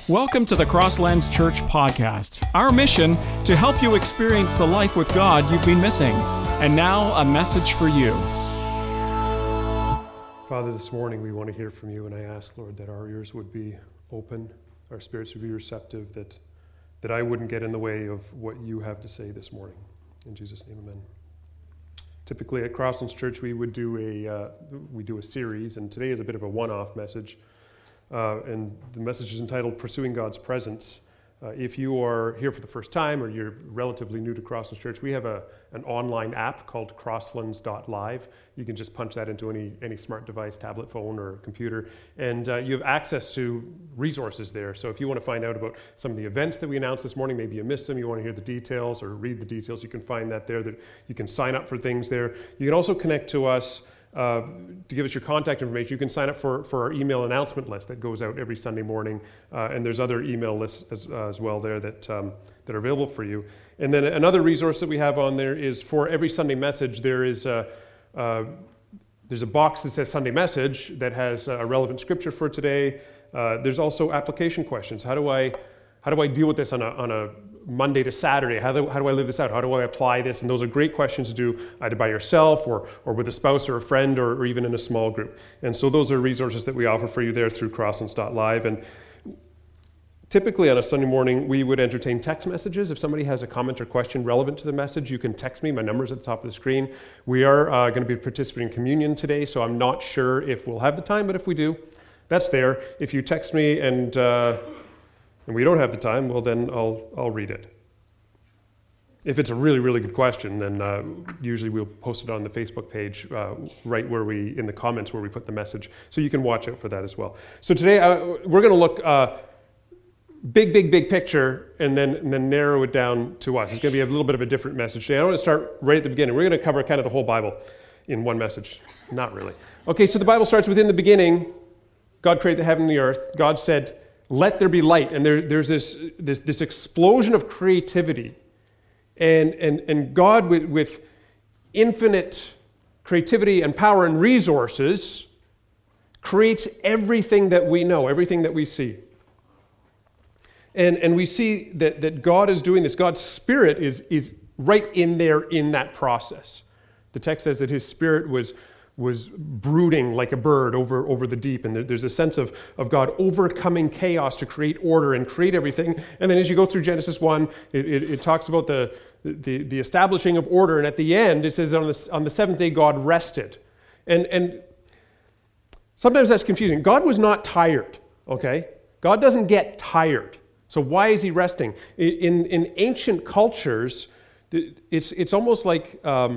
Welcome to the Crosslands Church podcast. Our mission, to help you experience the life with God you've been missing. And now, a message for you. Father, this morning we want to hear from you, and I ask, Lord, that our ears would be open, our spirits would be receptive, that I wouldn't get in the way of what you have to say this morning. In Jesus' name, amen. Typically at Crosslands Church, we would do a series, and today is a bit of a one-off message. And the message is entitled Pursuing God's Presence. If you are here for the first time or you're relatively new to Crosslands Church, we have an online app called crosslands.live. You can just punch that into any smart device, tablet, phone, or computer, and you have access to resources there. So if you want to find out about some of the events that we announced this morning, maybe you missed them, you want to hear the details or read the details, you can find that there. That you can sign up for things there. You can also connect to us to give us your contact information. You can sign up for our email announcement list that goes out every Sunday morning, and there's other email lists as well there that are available for you. And then another resource that we have on there is for every Sunday message. There's a box that says Sunday Message that has a relevant scripture for today. There's also application questions. How do I deal with this on a Monday to Saturday? How do I live this out? How do I apply this? And those are great questions to do either by yourself or with a spouse or a friend or even in a small group. And so those are resources that we offer for you there through crosslands.live. And typically on a Sunday morning, we would entertain text messages. If somebody has a comment or question relevant to the message, you can text me. My number's at the top of the screen. We are going to be participating in communion today, so I'm not sure if we'll have the time, but if we do, that's there. If you text me and we don't have the time, well, then I'll read it. If it's a really, really good question, then usually we'll post it on the Facebook page right where in the comments where we put the message. So you can watch out for that as well. So today we're going to look big picture and then narrow it down to us. It's going to be a little bit of a different message today. I want to start right at the beginning. We're going to cover kind of the whole Bible in one message. Not really. Okay, so the Bible starts with, in the beginning, God created the heaven and the earth. God said, let there be light. And there's this explosion of creativity. And God, with infinite creativity and power and resources, creates everything that we know, everything that we see. And we see that God is doing this. God's Spirit is right in there in that process. The text says that His Spirit was brooding like a bird over the deep. And there's a sense of God overcoming chaos to create order and create everything. And then as you go through Genesis 1, it talks about the establishing of order. And at the end, it says on the seventh day, God rested. And sometimes that's confusing. God was not tired, okay? God doesn't get tired. So why is He resting? In ancient cultures, it's almost like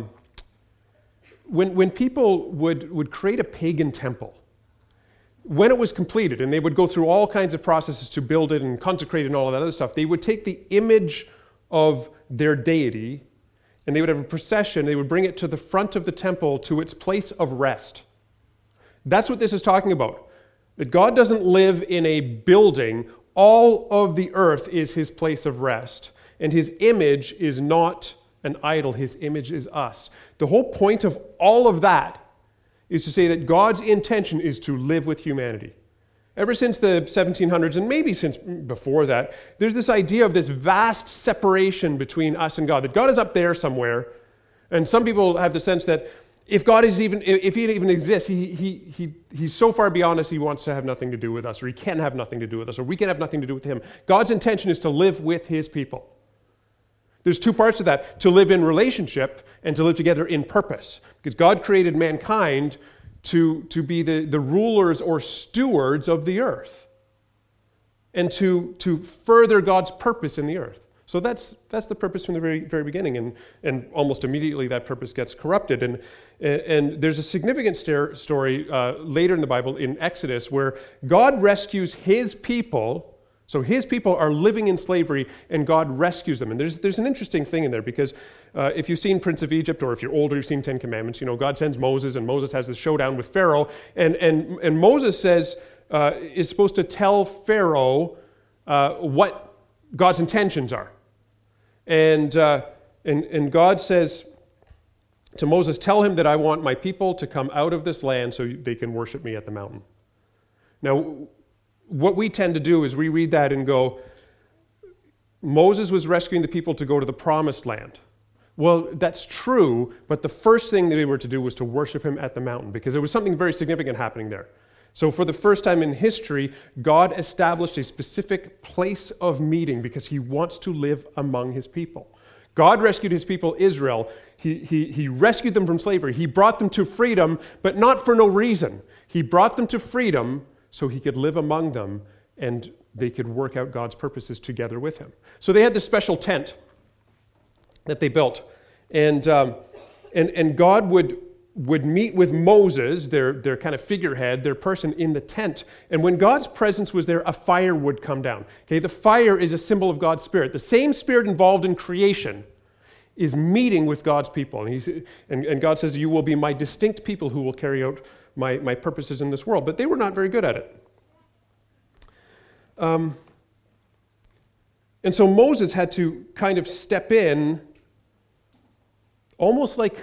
when people would create a pagan temple, when it was completed, and they would go through all kinds of processes to build it and consecrate it and all of that other stuff, they would take the image of their deity and they would have a procession. They would bring it to the front of the temple to its place of rest. That's what this is talking about. That God doesn't live in a building. All of the earth is His place of rest. And His image is not an idol. His image is us. The whole point of all of that is to say that God's intention is to live with humanity. Ever since the 1700s, and maybe since before that, there's this idea of this vast separation between us and God, that God is up there somewhere, and some people have the sense that if He even exists, he's so far beyond us, He wants to have nothing to do with us, or He can have nothing to do with us, or we can have nothing to do with Him. God's intention is to live with His people. There's two parts to that: to live in relationship and to live together in purpose. Because God created mankind to be the rulers or stewards of the earth and to further God's purpose in the earth. So that's the purpose from the very, very beginning. And almost immediately that purpose gets corrupted. And there's a significant story later in the Bible in Exodus where God rescues His people. So His people are living in slavery, and God rescues them. And there's an interesting thing in there, because if you've seen Prince of Egypt, or if you're older, you've seen Ten Commandments, God sends Moses, and Moses has this showdown with Pharaoh. And Moses is supposed to tell Pharaoh what God's intentions are. And God says to Moses, tell him that I want my people to come out of this land so they can worship me at the mountain. Now, what we tend to do is we read that and go, Moses was rescuing the people to go to the promised land. Well, that's true, but the first thing that they were to do was to worship him at the mountain, because there was something very significant happening there. So for the first time in history, God established a specific place of meeting because he wants to live among his people. God rescued his people, Israel. He rescued them from slavery. He brought them to freedom, but not for no reason. He brought them to freedom so he could live among them and they could work out God's purposes together with him. So they had this special tent that they built. And God would meet with Moses, their kind of figurehead, their person in the tent. And when God's presence was there, a fire would come down. Okay, the fire is a symbol of God's Spirit. The same Spirit involved in creation is meeting with God's people. And God says, you will be my distinct people who will carry out my purposes in this world. But they were not very good at it. And so Moses had to kind of step in almost like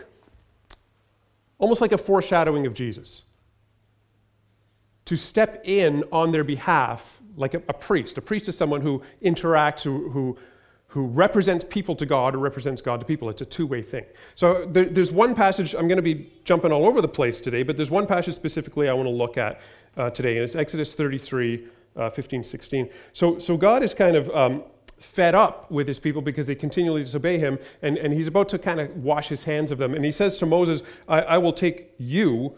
a foreshadowing of Jesus. To step in on their behalf like a priest. A priest is someone who interacts, who represents people to God or represents God to people. It's a two-way thing. So there's one passage, I'm going to be jumping all over the place today, but there's one passage specifically I want to look at today, and it's Exodus 33, 15, 16. So God is kind of fed up with his people because they continually disobey him, and he's about to kind of wash his hands of them. And he says to Moses, I will take you,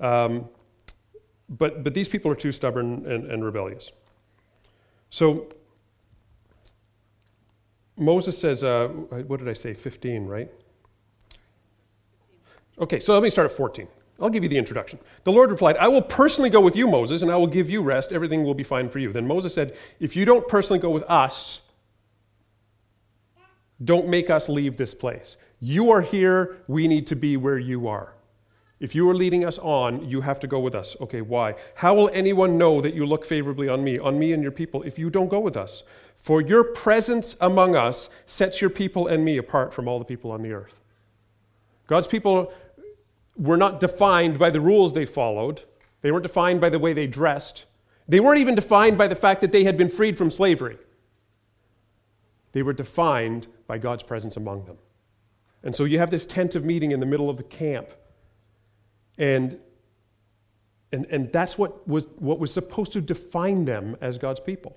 but these people are too stubborn and rebellious. So Moses says, what did I say, 15, right? Okay, so let me start at 14. I'll give you the introduction. The Lord replied, I will personally go with you, Moses, and I will give you rest. Everything will be fine for you. Then Moses said, if you don't personally go with us, don't make us leave this place. You are here. We need to be where you are. If you are leading us on, you have to go with us. Okay, why? How will anyone know that you look favorably on me and your people, if you don't go with us? For your presence among us sets your people and me apart from all the people on the earth. God's people were not defined by the rules they followed. They weren't defined by the way they dressed. They weren't even defined by the fact that they had been freed from slavery. They were defined by God's presence among them. And so you have this tent of meeting in the middle of the camp. And that's what was supposed to define them as God's people.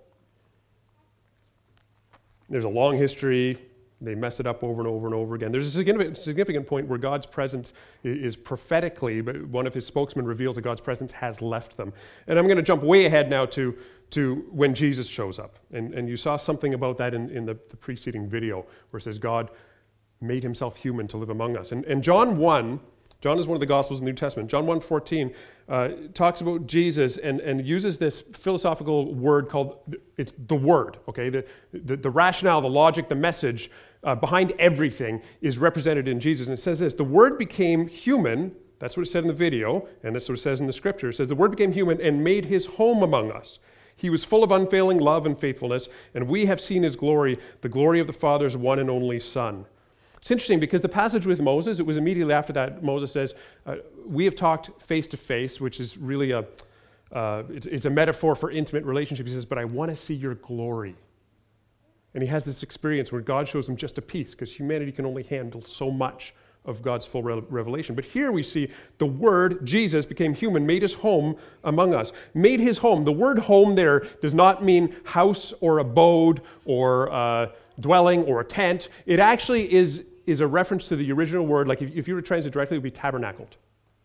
There's a long history. They mess it up over and over and over again. There's a significant point where God's presence is prophetically, but one of his spokesmen reveals that God's presence has left them. And I'm going to jump way ahead now to when Jesus shows up. And you saw something about that in the preceding video where it says God made himself human to live among us. And John 1, John is one of the Gospels in the New Testament. John 1:14 talks about Jesus and uses this philosophical word called, it's the Word, okay? The rationale, the logic, the message behind everything is represented in Jesus. And it says this, the Word became human, that's what it said in the video, and that's what it says in the Scripture. It says, the Word became human and made his home among us. He was full of unfailing love and faithfulness, and we have seen his glory, the glory of the Father's one and only Son. It's interesting because the passage with Moses, it was immediately after that Moses says, we have talked face to face, which is really it's a metaphor for intimate relationships. He says, but I want to see your glory. And he has this experience where God shows him just a piece because humanity can only handle so much of God's full revelation. But here we see the Word, Jesus, became human, made his home among us. Made his home. The word home there does not mean house or abode or dwelling or a tent. It actually is a reference to the original word, like if you were to translate directly, it would be tabernacled.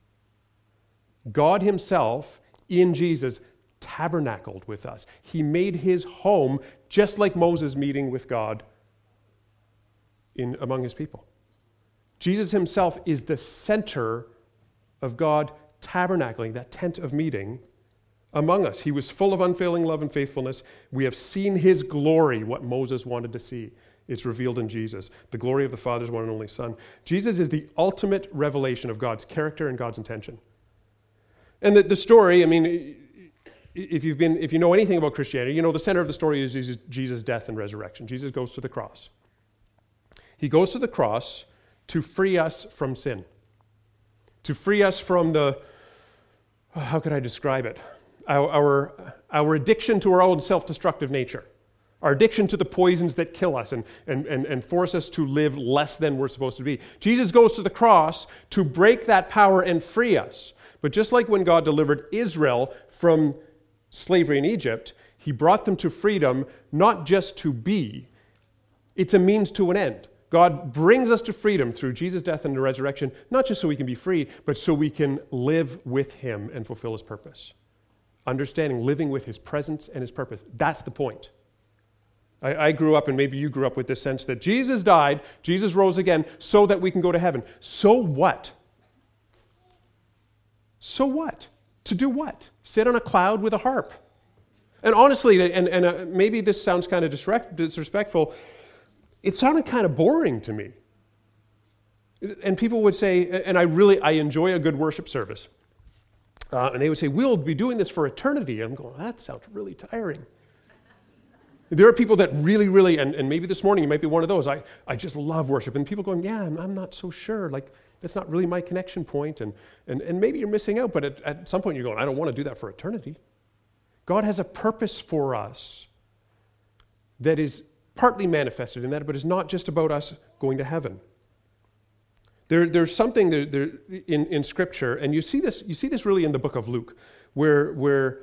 God himself, in Jesus, tabernacled with us. He made his home just like Moses meeting with God among his people. Jesus himself is the center of God tabernacling, that tent of meeting among us. He was full of unfailing love and faithfulness. We have seen his glory, what Moses wanted to see. It's revealed in Jesus, the glory of the Father's one and only Son. Jesus is the ultimate revelation of God's character and God's intention. And the story, I mean, if you know anything about Christianity, you know the center of the story is Jesus' death and resurrection. Jesus goes to the cross. He goes to the cross to free us from sin, to free us from how could I describe it? our addiction to our own self-destructive nature, our addiction to the poisons that kill us and force us to live less than we're supposed to be. Jesus goes to the cross to break that power and free us. But just like when God delivered Israel from slavery in Egypt, he brought them to freedom, not just to be. It's a means to an end. God brings us to freedom through Jesus' death and the resurrection, not just so we can be free, but so we can live with him and fulfill his purpose. Understanding, living with his presence and his purpose. That's the point. I grew up, and maybe you grew up with this sense that Jesus died, Jesus rose again, so that we can go to heaven. So what? So what? To do what? Sit on a cloud with a harp. And honestly, and maybe this sounds kind of disrespectful, it sounded kind of boring to me. And people would say, and I enjoy a good worship service. And they would say, we'll be doing this for eternity. I'm going, that sounds really tiring. There are people that really, and maybe this morning you might be one of those, I just love worship. And people going, yeah, I'm not so sure. Like, that's not really my connection point. And maybe you're missing out, but at some point you're going, I don't want to do that for eternity. God has a purpose for us that is partly manifested in that, but it's not just about us going to heaven. There's something in Scripture, and you see this really in the book of Luke, where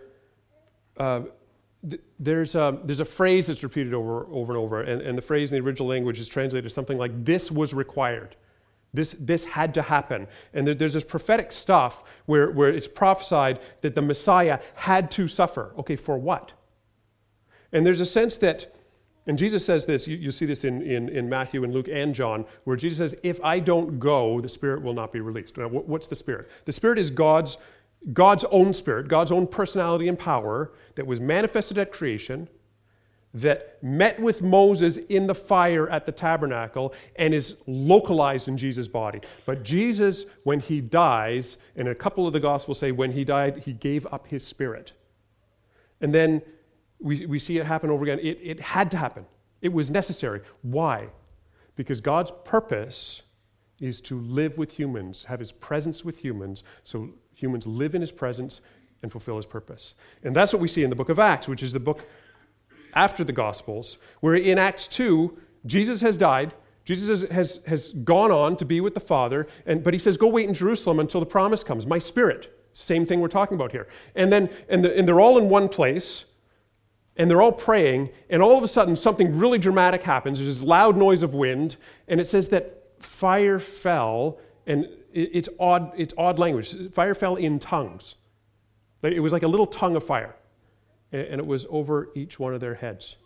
there's a phrase that's repeated over and over, and the phrase in the original language is translated something like, this was required. This had to happen. And there's this prophetic stuff where it's prophesied that the Messiah had to suffer. Okay, for what? And there's a sense that, and Jesus says this, you see this in Matthew and Luke and John, where Jesus says, if I don't go, the Spirit will not be released. Now, what's the Spirit? The Spirit is God's own Spirit, God's own personality and power that was manifested at creation, that met with Moses in the fire at the tabernacle and is localized in Jesus' body. But Jesus, when he dies, and a couple of the Gospels say when he died, he gave up his Spirit. And then we see it happen over again. It had to happen. It was necessary. Why? Because God's purpose is to live with humans, have his presence with humans, so humans live in his presence and fulfill his purpose. And that's what we see in the book of Acts, which is the book after the Gospels, where in Acts 2, Jesus has died. Jesus has gone on to be with the Father, but he says, go wait in Jerusalem until the promise comes, my Spirit. Same thing we're talking about here. And then they're all in one place, and they're all praying, and all of a sudden something really dramatic happens. There's this loud noise of wind, and it says that fire fell, and it's odd language. Fire fell in tongues. It was like a little tongue of fire. And it was over each one of their heads.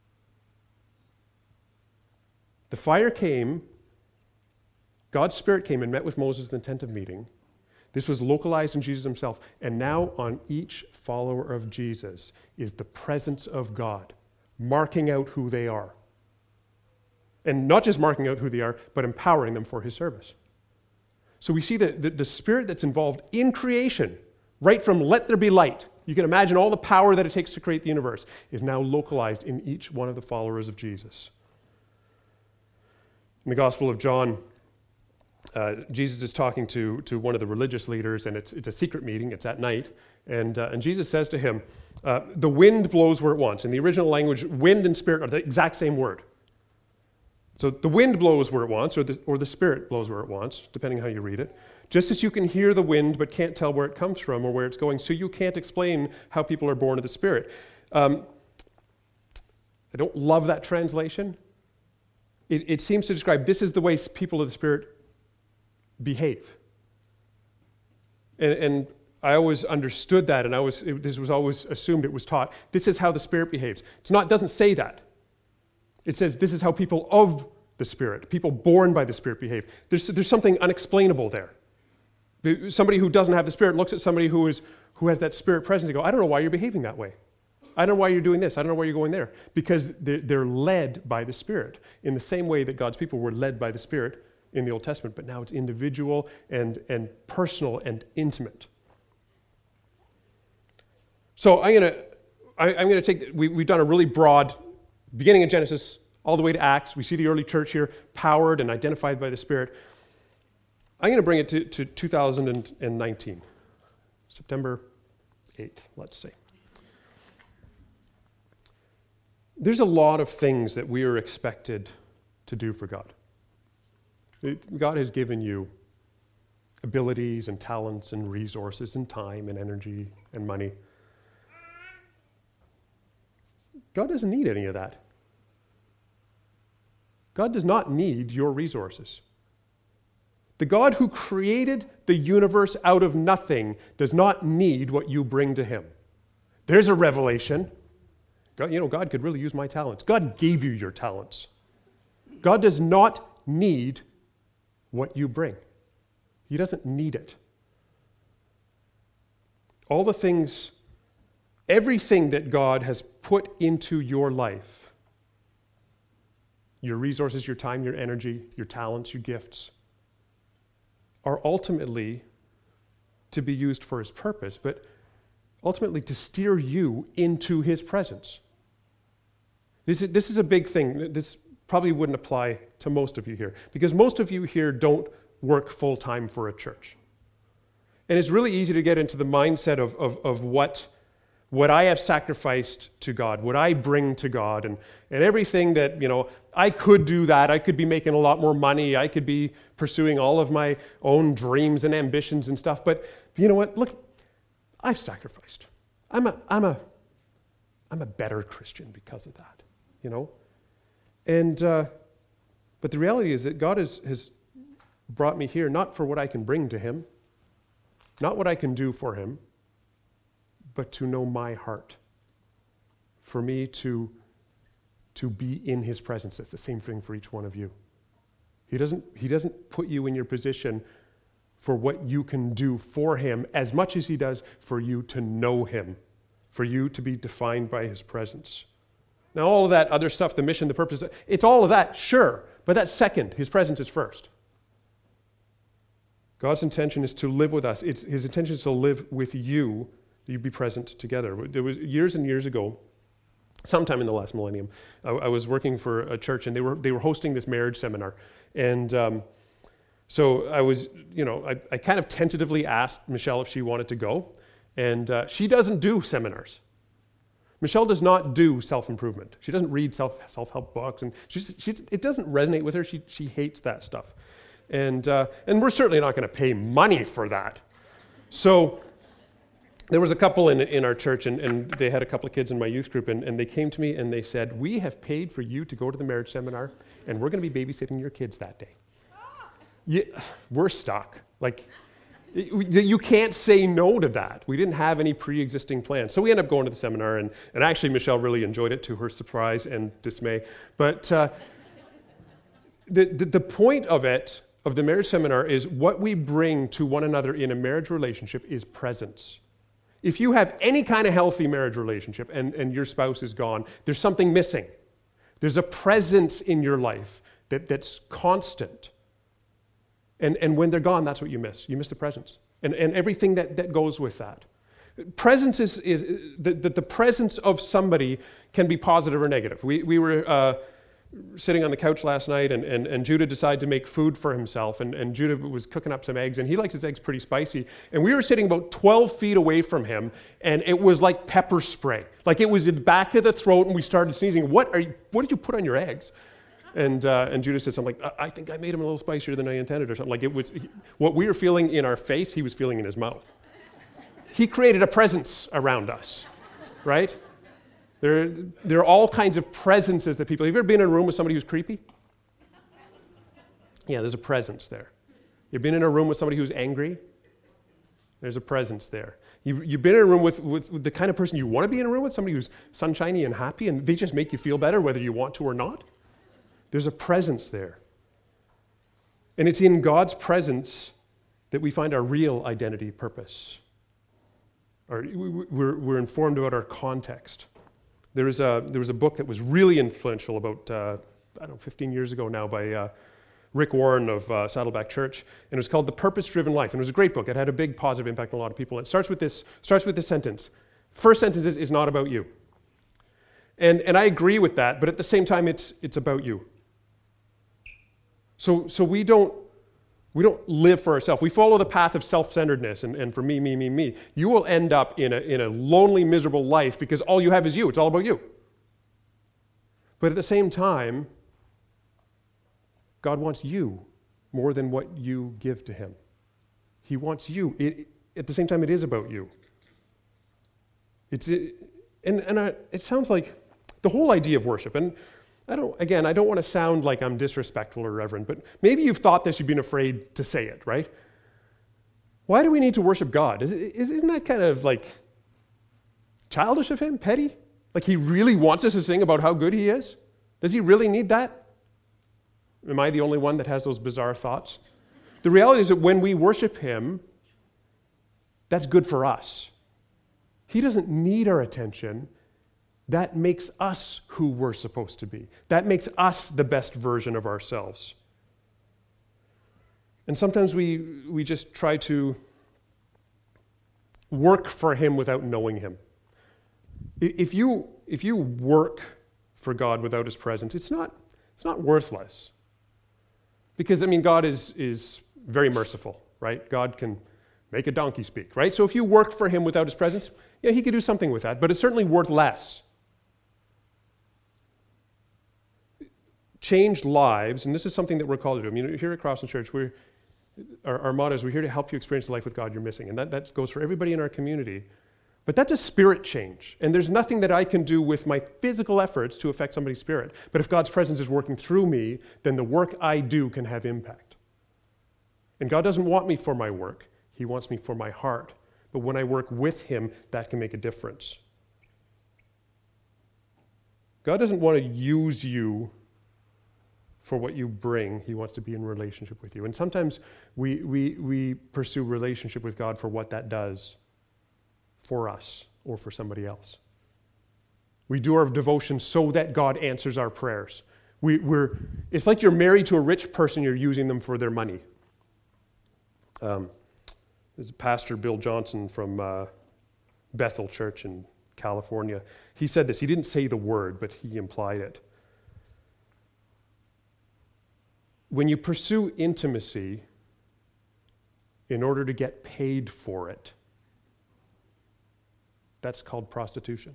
The fire came, God's Spirit came and met with Moses in the tent of meeting. This was localized in Jesus himself. And now on each follower of Jesus is the presence of God, marking out who they are. And not just marking out who they are, but empowering them for his service. So we see the Spirit that's involved in creation, right from let there be light. You can imagine all the power that it takes to create the universe is now localized in each one of the followers of Jesus. In the Gospel of John, Jesus is talking to one of the religious leaders, and it's a secret meeting. It's at night. And Jesus says to him, the wind blows where it wants. In the original language, wind and spirit are the exact same word. So the wind blows where it wants, or the Spirit blows where it wants, depending how you read it. Just as you can hear the wind but can't tell where it comes from or where it's going, so you can't explain how people are born of the Spirit. I don't love that translation. It seems to describe this is the way people of the Spirit behave. And I always understood that, and this was always assumed it was taught. This is how the Spirit behaves. It doesn't say that. It says this is how people of the Spirit, people born by the Spirit behave. There's something unexplainable there. Somebody who doesn't have the Spirit looks at somebody who has that Spirit presence and go, I don't know why you're behaving that way. I don't know why you're doing this. I don't know why you're going there. Because they're led by the Spirit in the same way that God's people were led by the Spirit in the Old Testament, but now it's individual and personal and intimate. So I'm going to take, we've done a really broad, beginning of Genesis all the way to Acts. We see the early church here, powered and identified by the Spirit. I'm going to bring it to 2019, September 8th, let's say. There's a lot of things that we are expected to do for God. God has given you abilities and talents and resources and time and energy and money. God doesn't need any of that. God does not need your resources. The God who created the universe out of nothing does not need what you bring to him. There's a revelation. God could really use my talents. God gave you your talents. God does not need what you bring. He doesn't need it. Everything that God has put into your life, your resources, your time, your energy, your talents, your gifts, are ultimately to be used for his purpose, but ultimately to steer you into his presence. This is a big thing. This probably wouldn't apply to most of you here, because most of you here don't work full-time for a church. And it's really easy to get into the mindset of what I have sacrificed to God, what I bring to God, and everything that, I could do that. I could be making a lot more money. I could be pursuing all of my own dreams and ambitions and stuff. But you know what? Look, I've sacrificed. I'm a better Christian because of that, And but the reality is that God has brought me here not for what I can bring to him, not what I can do for him, but to know my heart, for me to be in his presence. It's the same thing for each one of you. He doesn't put you in your position for what you can do for him as much as he does for you to know him, for you to be defined by his presence. Now, all of that other stuff, the mission, the purpose, it's all of that, sure, but that's second. His presence is first. God's intention is to live with us. His intention is to live with you, that you be present together. There was years and years ago, sometime in the last millennium, I was working for a church, and they were hosting this marriage seminar. And so I was, I kind of tentatively asked Michelle if she wanted to go, and she doesn't do seminars. Michelle does not do self-improvement. She doesn't read self-help books, and it doesn't resonate with her. She hates that stuff. And we're certainly not going to pay money for that. So there was a couple in our church, and they had a couple of kids in my youth group, and they came to me and they said, "We have paid for you to go to the marriage seminar, and we're going to be babysitting your kids that day." Yeah, we're stuck. You can't say no to that. We didn't have any pre-existing plans. So we ended up going to the seminar, and actually Michelle really enjoyed it, to her surprise and dismay. But the point of the marriage seminar is what we bring to one another in a marriage relationship is presence. If you have any kind of healthy marriage relationship and your spouse is gone, there's something missing. There's a presence in your life that's constant. And when they're gone, that's what you miss. You miss the presence. And everything that goes with that. Presence is the presence of somebody can be positive or negative. We were sitting on the couch last night, and Judah decided to make food for himself, and Judah was cooking up some eggs, and he likes his eggs pretty spicy. And we were sitting about 12 feet away from him, and it was like pepper spray. Like it was in the back of the throat, and we started sneezing. What did you put on your eggs? And Judah said something like, "I think I made him a little spicier than I intended," or something. Like it was what we were feeling in our face, he was feeling in his mouth. He created a presence around us, right? There are all kinds of presences that people. Have you ever been in a room with somebody who's creepy? Yeah, there's a presence there. You've been in a room with somebody who's angry? There's a presence there. You've been in a room with the kind of person you want to be in a room with, somebody who's sunshiny and happy, and they just make you feel better whether you want to or not? There's a presence there. And it's in God's presence that we find our real identity, purpose. We're informed about our context. There was a book that was really influential about, 15 years ago now by Rick Warren of Saddleback Church, and it was called The Purpose-Driven Life. And it was a great book. It had a big positive impact on a lot of people. It starts with this sentence. First sentence is not about you. And I agree with that, but at the same time, it's about you. So we don't We don't live for ourselves. We follow the path of self-centeredness and for me, me, me, me. You will end up in a lonely, miserable life because all you have is you. It's all about you. But at the same time, God wants you more than what you give to him. He wants you. At the same time, it is about you. It sounds like the whole idea of worship, and I don't want to sound like I'm disrespectful or irreverent, but maybe you've thought this, you've been afraid to say it, right? Why do we need to worship God? Isn't that kind of like childish of him, petty? Like he really wants us to sing about how good he is? Does he really need that? Am I the only one that has those bizarre thoughts? The reality is that when we worship him, that's good for us. He doesn't need our attention. That makes us who we're supposed to be. That makes us the best version of ourselves. And sometimes we just try to work for him without knowing him. If you work for God without his presence, it's not worthless. Because, God is very merciful, right? God can make a donkey speak, right? So if you work for him without his presence, yeah, he could do something with that, but it's certainly worth less. Changed lives, and this is something that we're called to do. Here at Crossland Church, our motto is we're here to help you experience the life with God you're missing, and that goes for everybody in our community. But that's a spirit change, and there's nothing that I can do with my physical efforts to affect somebody's spirit. But if God's presence is working through me, then the work I do can have impact. And God doesn't want me for my work. He wants me for my heart. But when I work with him, that can make a difference. God doesn't want to use you for what you bring. He wants to be in relationship with you. And sometimes we pursue relationship with God for what that does for us or for somebody else. We do our devotion so that God answers our prayers. It's like you're married to a rich person, you're using them for their money. There's Pastor Bill Johnson from Bethel Church in California. He said this. He didn't say the word, but he implied it. When you pursue intimacy in order to get paid for it, that's called prostitution.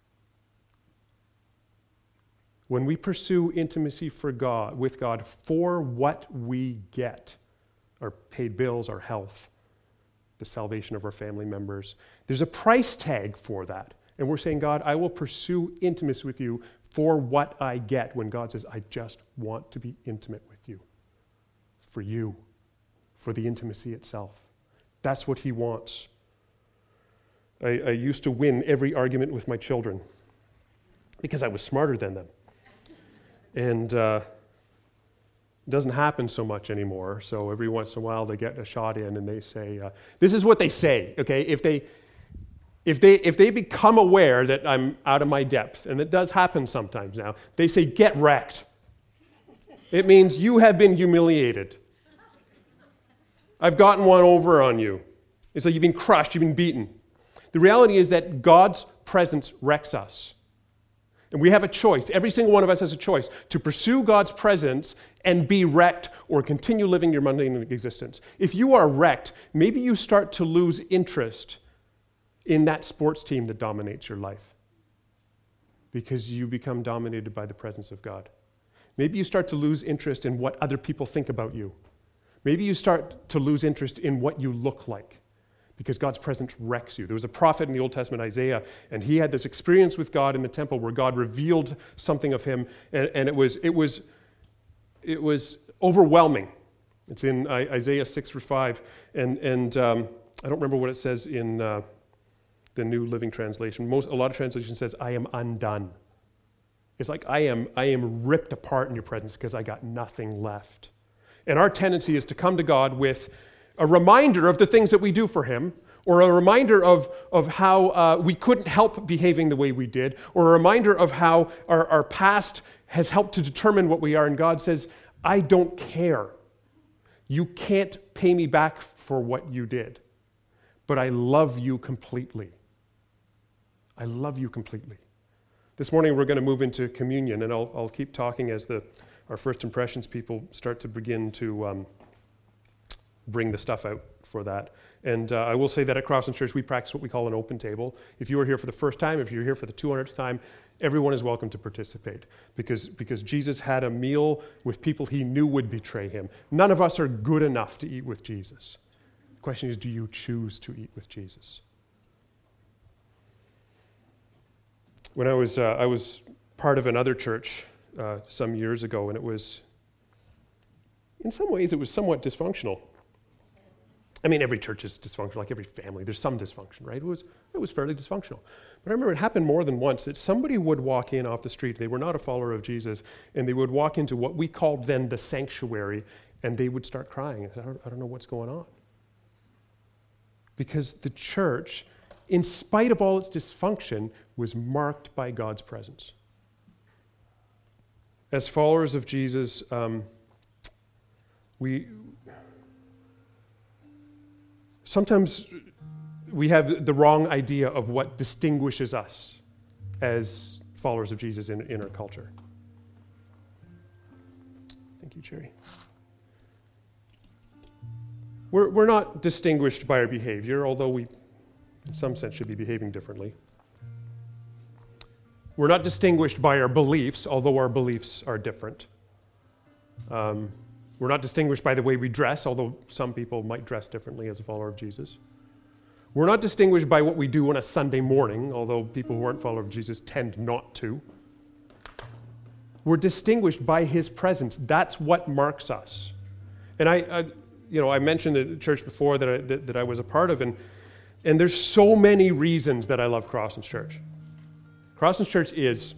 When we pursue intimacy with God for what we get, our paid bills, our health, the salvation of our family members, there's a price tag for that. And we're saying, God, I will pursue intimacy with you for what I get, when God says, I just want to be intimate with you, for the intimacy itself. That's what he wants. I used to win every argument with my children because I was smarter than them. And it doesn't happen so much anymore. So every once in a while they get a shot in and they say, this is what they say, okay? If they become aware that I'm out of my depth, and it does happen sometimes now, they say, get wrecked. It means you have been humiliated. I've gotten one over on you. It's like you've been crushed, you've been beaten. The reality is that God's presence wrecks us. And we have a choice. Every single one of us has a choice to pursue God's presence and be wrecked or continue living your mundane existence. If you are wrecked, maybe you start to lose interest in that sports team that dominates your life because you become dominated by the presence of God. Maybe you start to lose interest in what other people think about you. Maybe you start to lose interest in what you look like, because God's presence wrecks you. There was a prophet in the Old Testament, Isaiah, and he had this experience with God in the temple where God revealed something of him, and it was overwhelming. It's in Isaiah 6:5, and I don't remember what it says in the New Living Translation. A lot of translations says, I am undone. It's like I am ripped apart in your presence because I got nothing left. And our tendency is to come to God with a reminder of the things that we do for him, or a reminder of how we couldn't help behaving the way we did, or a reminder of how our past has helped to determine what we are. And God says, I don't care. You can't pay me back for what you did, but I love you completely. I love you completely. This morning we're going to move into communion, and I'll keep talking as our first impressions people start to begin to bring the stuff out for that. And I will say that at Crosslands Church, we practice what we call an open table. If you are here for the first time, if you're here for the 200th time, everyone is welcome to participate because Jesus had a meal with people he knew would betray him. None of us are good enough to eat with Jesus. The question is, do you choose to eat with Jesus? When I was part of another church some years ago, and it was, in some ways, it was somewhat dysfunctional. I mean, every church is dysfunctional, like every family. There's some dysfunction, right? It was fairly dysfunctional. But I remember it happened more than once that somebody would walk in off the street. They were not a follower of Jesus, and they would walk into what we called then the sanctuary, and they would start crying. I said, I don't know what's going on. Because the church, in spite of all its dysfunction, was marked by God's presence. As followers of Jesus, sometimes we have the wrong idea of what distinguishes us as followers of Jesus in our culture. Thank you, Jerry. We're not distinguished by our behavior, although we, in some sense, should be behaving differently. We're not distinguished by our beliefs, although our beliefs are different. We're not distinguished by the way we dress, although some people might dress differently as a follower of Jesus. We're not distinguished by what we do on a Sunday morning, although people who aren't followers of Jesus tend not to. We're distinguished by his presence. That's what marks us. And I mentioned at church before that I was a part of, and there's so many reasons that I love Crosslands Church. Crosslands Church is,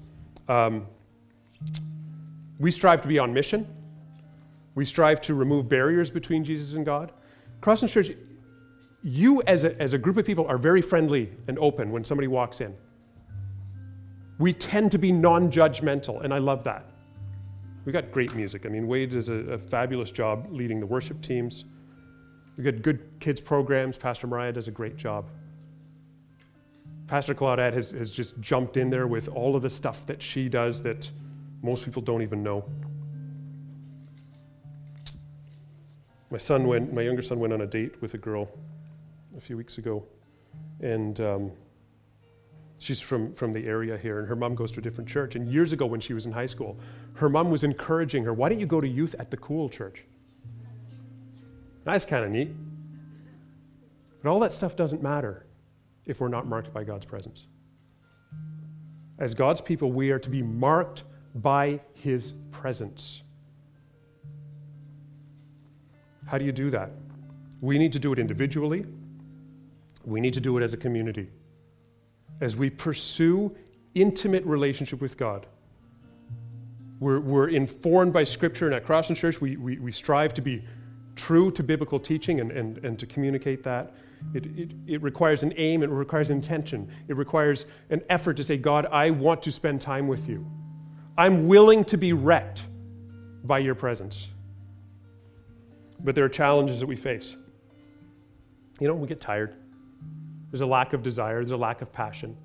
we strive to be on mission. We strive to remove barriers between Jesus and God. Crosslands Church, you as a group of people are very friendly and open when somebody walks in. We tend to be non-judgmental, and I love that. We got great music. I mean, Wade does a fabulous job leading the worship teams. We got good kids programs. Pastor Mariah does a great job. Pastor Claudette has just jumped in there with all of the stuff that she does that most people don't even know. My younger son went on a date with a girl a few weeks ago, and she's from the area here, and her mom goes to a different church. And years ago when she was in high school, her mom was encouraging her, why don't you go to youth at the cool church? That's kind of neat. But all that stuff doesn't matter if we're not marked by God's presence. As God's people, we are to be marked by his presence. How do you do that? We need to do it individually. We need to do it as a community. As we pursue intimate relationship with God. We're informed by Scripture, and at Crosslands Church, we strive to be true to biblical teaching and to communicate that. It requires an aim, it requires intention. It requires an effort to say, God, I want to spend time with you. I'm willing to be wrecked by your presence. But there are challenges that we face. We get tired. There's a lack of desire. There's a lack of passion.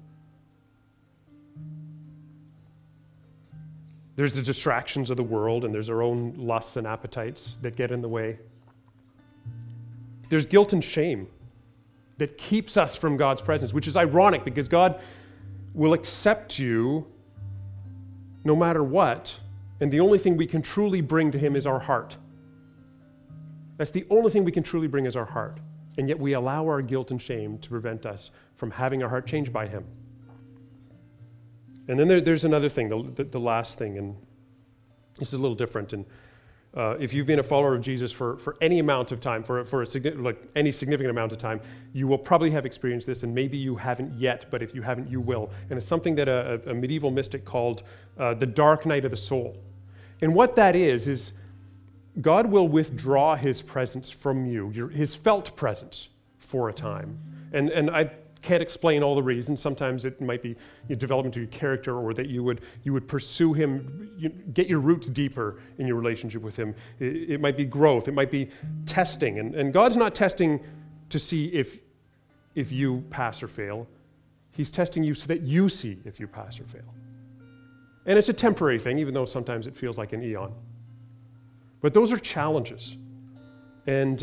There's the distractions of the world, and there's our own lusts and appetites that get in the way. There's guilt and shame that keeps us from God's presence, which is ironic because God will accept you no matter what, and the only thing we can truly bring to him is our heart. That's the only thing we can truly bring is our heart. And yet we allow our guilt and shame to prevent us from having our heart changed by him. And then there's another thing, the last thing, and this is a little different. And if you've been a follower of Jesus for any amount of time, for any significant amount of time, you will probably have experienced this, and maybe you haven't yet, but if you haven't, you will. And it's something that a medieval mystic called the dark night of the soul. And what that is God will withdraw his presence from you, his felt presence for a time. And I can't explain all the reasons. Sometimes it might be development of your character, or that you would pursue him, get your roots deeper in your relationship with him. It might be growth. It might be testing. And God's not testing to see if you pass or fail. He's testing you so that you see if you pass or fail. And it's a temporary thing, even though sometimes it feels like an eon. But those are challenges. And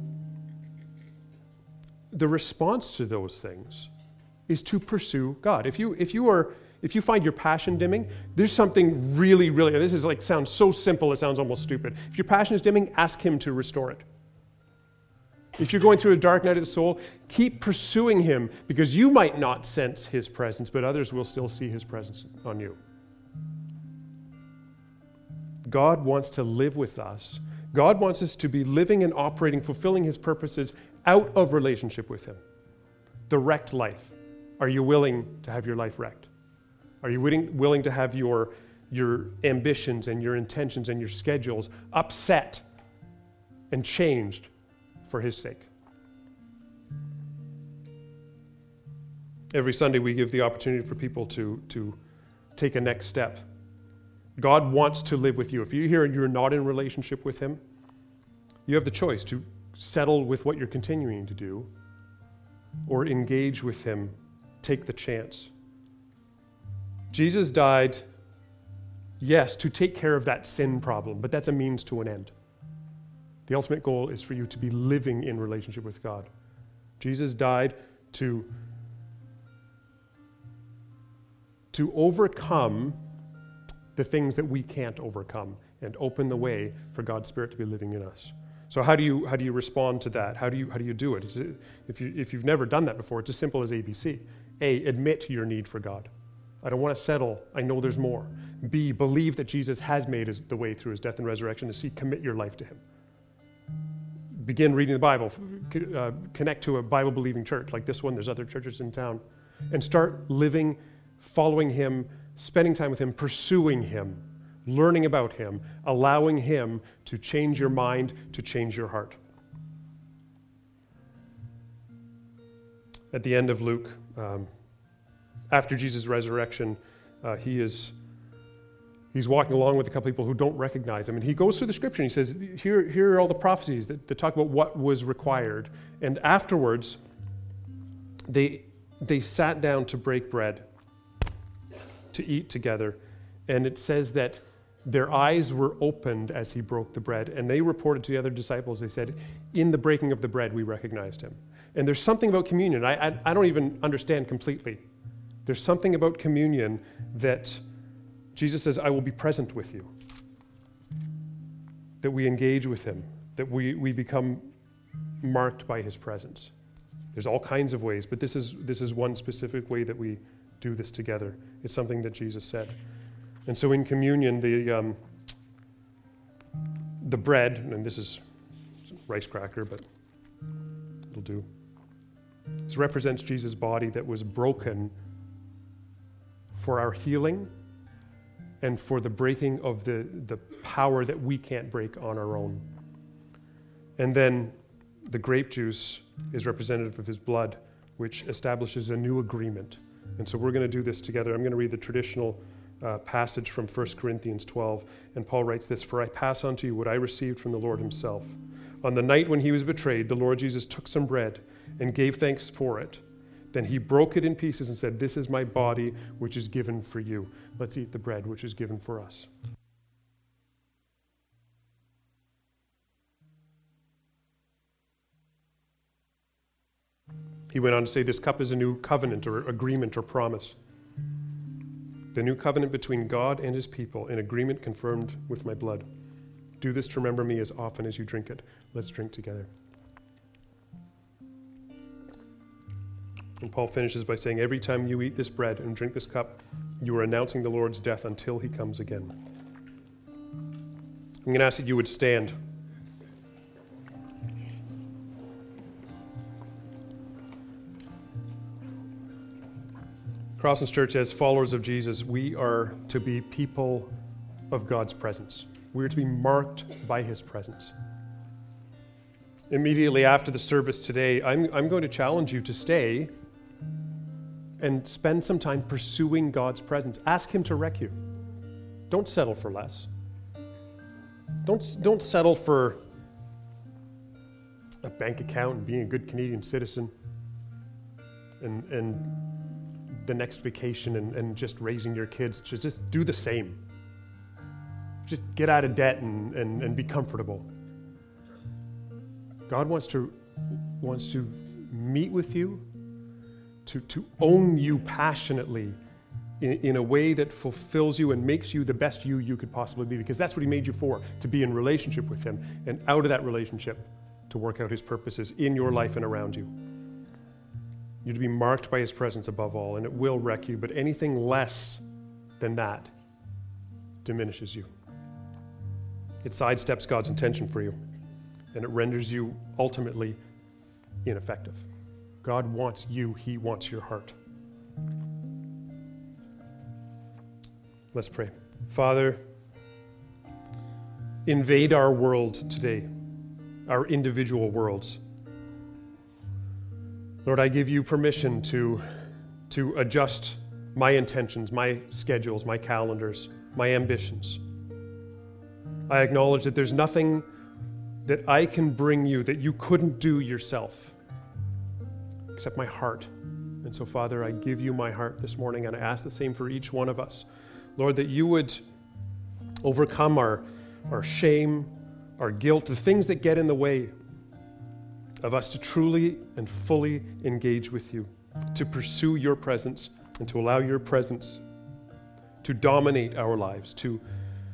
the response to those things is to pursue God. If you find your passion dimming, there's something really, this is like sounds so simple, it sounds almost stupid. If your passion is dimming, ask him to restore it. If you're going through a dark night of the soul, keep pursuing him, because you might not sense his presence, but others will still see his presence on you. God wants to live with us. God wants us to be living and operating, fulfilling his purposes out of relationship with him. The wrecked life. Are you willing to have your life wrecked? Are you willing to have your ambitions and your intentions and your schedules upset and changed for his sake? Every Sunday we give the opportunity for people to take a next step. God wants to live with you. If you're here and you're not in relationship with him, you have the choice to settle with what you're continuing to do or engage with him, take the chance. Jesus died, yes, to take care of that sin problem, but that's a means to an end. The ultimate goal is for you to be living in relationship with God. Jesus died to overcome the things that we can't overcome and open the way for God's Spirit to be living in us. So how do you respond to that? How do you do it? If you've never done that before, it's as simple as ABC. A, admit your need for God. I don't want to settle. I know there's more. B, believe that Jesus has made the way through his death and resurrection. And C, commit your life to him. Begin reading the Bible. Connect to a Bible-believing church like this one. There's other churches in town. And start living, following him, spending time with him, pursuing him, learning about him, allowing him to change your mind, to change your heart. At the end of Luke, after Jesus' resurrection, he's walking along with a couple people who don't recognize him. And he goes through the scripture and he says, here are all the prophecies that talk about what was required. And afterwards, they sat down to break bread, to eat together. And it says that their eyes were opened as he broke the bread. And they reported to the other disciples, they said, in the breaking of the bread, we recognized him. And there's something about communion. I don't even understand completely. There's something about communion that Jesus says, I will be present with you. That we engage with him. That we become marked by his presence. There's all kinds of ways, but this is one specific way that we do this together. It's something that Jesus said. And so in communion, the bread, and this is rice cracker, but it'll do. This represents Jesus' body that was broken for our healing and for the breaking of the power that we can't break on our own. And then the grape juice is representative of his blood, which establishes a new agreement. And so we're going to do this together. I'm going to read the traditional passage from 1 Corinthians 12. And Paul writes this, "For I pass on to you what I received from the Lord himself. On the night when he was betrayed, the Lord Jesus took some bread and gave thanks for it. Then he broke it in pieces and said, 'This is my body, which is given for you. Let's eat the bread, which is given for us.'" He went on to say, "This cup is a new covenant or agreement or promise. The new covenant between God and his people, an agreement confirmed with my blood. Do this to remember me as often as you drink it." Let's drink together. And Paul finishes by saying, "Every time you eat this bread and drink this cup, you are announcing the Lord's death until he comes again." I'm going to ask that you would stand. Crosslands Church, as followers of Jesus, we are to be people of God's presence. We are to be marked by his presence. Immediately after the service today, I'm going to challenge you to stay and spend some time pursuing God's presence. Ask him to wreck you. Don't settle for less. Don't settle for a bank account and being a good Canadian citizen and the next vacation and just raising your kids. Just do the same. Just get out of debt and be comfortable. God wants to meet with you, to own you passionately in a way that fulfills you and makes you the best you could possibly be, because that's what he made you for, to be in relationship with him, and out of that relationship to work out his purposes in your life and around you. You're to be marked by his presence above all, and it will wreck you, but anything less than that diminishes you. It sidesteps God's intention for you, and it renders you ultimately ineffective. God wants you. He wants your heart. Let's pray. Father, invade our world today, our individual worlds. Lord, I give you permission to adjust my intentions, my schedules, my calendars, my ambitions. I acknowledge that there's nothing that I can bring you that you couldn't do yourself, except my heart. And so, Father, I give you my heart this morning, and I ask the same for each one of us. Lord, that you would overcome our shame, our guilt, the things that get in the way of us to truly and fully engage with you, to pursue your presence, and to allow your presence to dominate our lives, to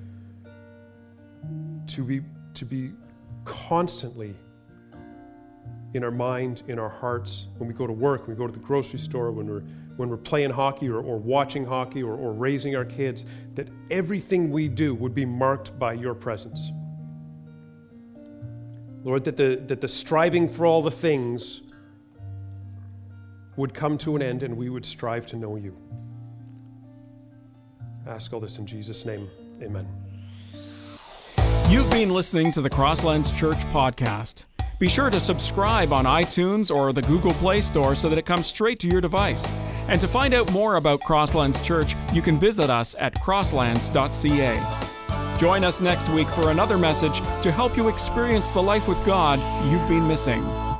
be constantly in our mind, in our hearts, when we go to work, when we go to the grocery store, when we're playing hockey or watching hockey or raising our kids, that everything we do would be marked by your presence. Lord, that the striving for all the things would come to an end and we would strive to know you. I ask all this in Jesus' name. Amen. You've been listening to the Crosslands Church podcast. Be sure to subscribe on iTunes or the Google Play Store so that it comes straight to your device. And to find out more about Crosslands Church, you can visit us at crosslands.ca. Join us next week for another message to help you experience the life with God you've been missing.